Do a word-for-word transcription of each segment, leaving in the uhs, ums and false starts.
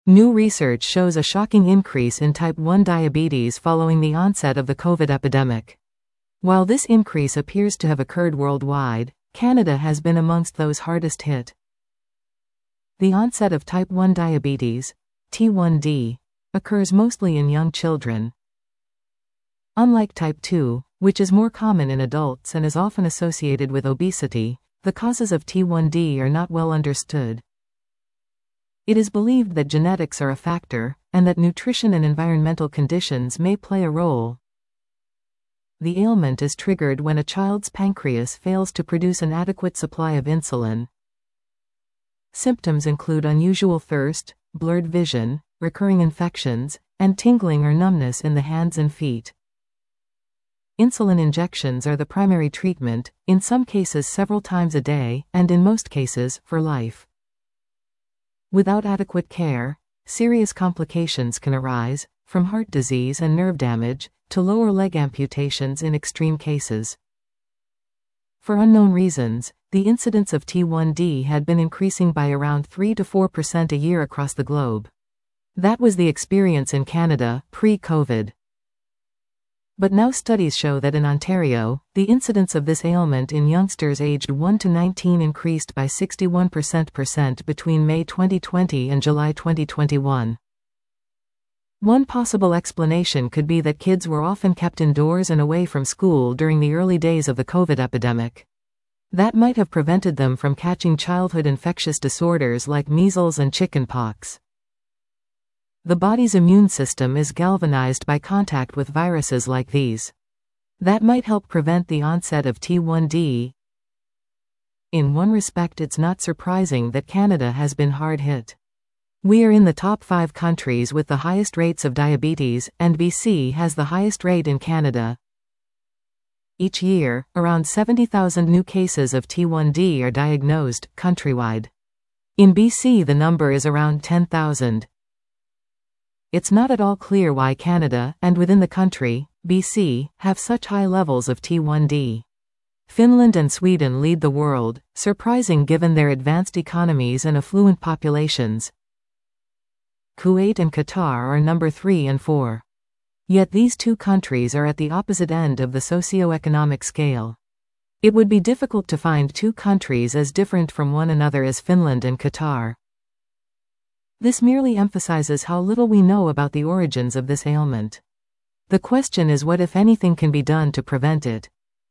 New research shows a shocking increase in type one diabetes following the onset of the COVID epidemic. While this increase appears to have occurred worldwide, Canada has been amongst those hardest hit. The onset of type one diabetes, T one D, occurs mostly in young children. Unlike type two, which is more common in adults and is often associated with obesity, the causes of T one D are not well understood. It is believed that genetics are a factor, and that nutrition and environmental conditions may play a role. The ailment is triggered when a child's pancreas fails to produce an adequate supply of insulin. Symptoms include unusual thirst, blurred vision, recurring infections, and tingling or numbness in the hands and feet. Insulin injections are the primary treatment, in some cases several times a day, and in most cases, for life. Without adequate care, serious complications can arise, from heart disease and nerve damage, to lower leg amputations in extreme cases. For unknown reasons, the incidence of T one D had been increasing by around three to four percent a year across the globe. That was the experience in Canada, pre-COVID. But now studies show that in Ontario, the incidence of this ailment in youngsters aged one to nineteen increased by sixty-one percent between May twenty twenty and July twenty twenty-one. One possible explanation could be that kids were often kept indoors and away from school during the early days of the COVID epidemic. That might have prevented them from catching childhood infectious disorders like measles and chickenpox. The body's immune system is galvanized by contact with viruses like these. That might help prevent the onset of T one D. In one respect, it's not surprising that Canada has been hard hit. We are in the top five countries with the highest rates of diabetes, and B C has the highest rate in Canada. Each year, around seventy thousand new cases of T one D are diagnosed, countrywide. In B C the number is around ten thousand. It's not at all clear why Canada, and within the country, B C, have such high levels of T one D. Finland and Sweden lead the world, surprising given their advanced economies and affluent populations. Kuwait and Qatar are number three and four. Yet these two countries are at the opposite end of the socio-economic scale. It would be difficult to find two countries as different from one another as Finland and Qatar. This merely emphasizes how little we know about the origins of this ailment. The question is what, if anything, can be done to prevent it.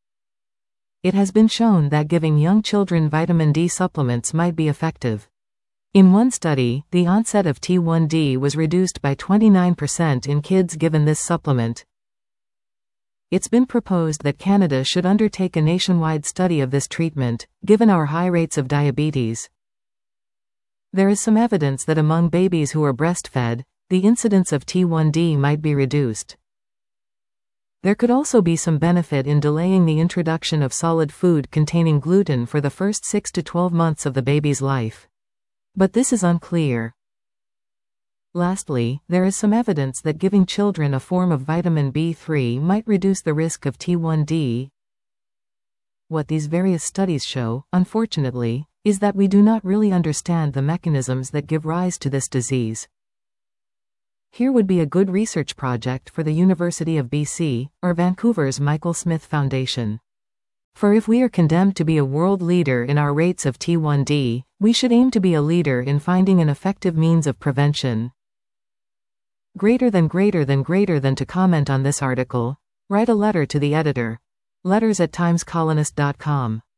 It has been shown that giving young children vitamin D supplements might be effective. In one study, the onset of T one D was reduced by twenty-nine percent in kids given this supplement. It's been proposed that Canada should undertake a nationwide study of this treatment, given our high rates of diabetes. There is some evidence that among babies who are breastfed, the incidence of T one D might be reduced. There could also be some benefit in delaying the introduction of solid food containing gluten for the first six to twelve months of the baby's life. But this is unclear. Lastly, there is some evidence that giving children a form of vitamin B three might reduce the risk of T one D. What these various studies show, unfortunately, is that we do not really understand the mechanisms that give rise to this disease. Here would be a good research project for the University of B C, or Vancouver's Michael Smith Foundation. For if we are condemned to be a world leader in our rates of T one D, we should aim to be a leader in finding an effective means of prevention. Greater than greater than greater than to comment on this article, write a letter to the editor. Letters at times colonist dot com.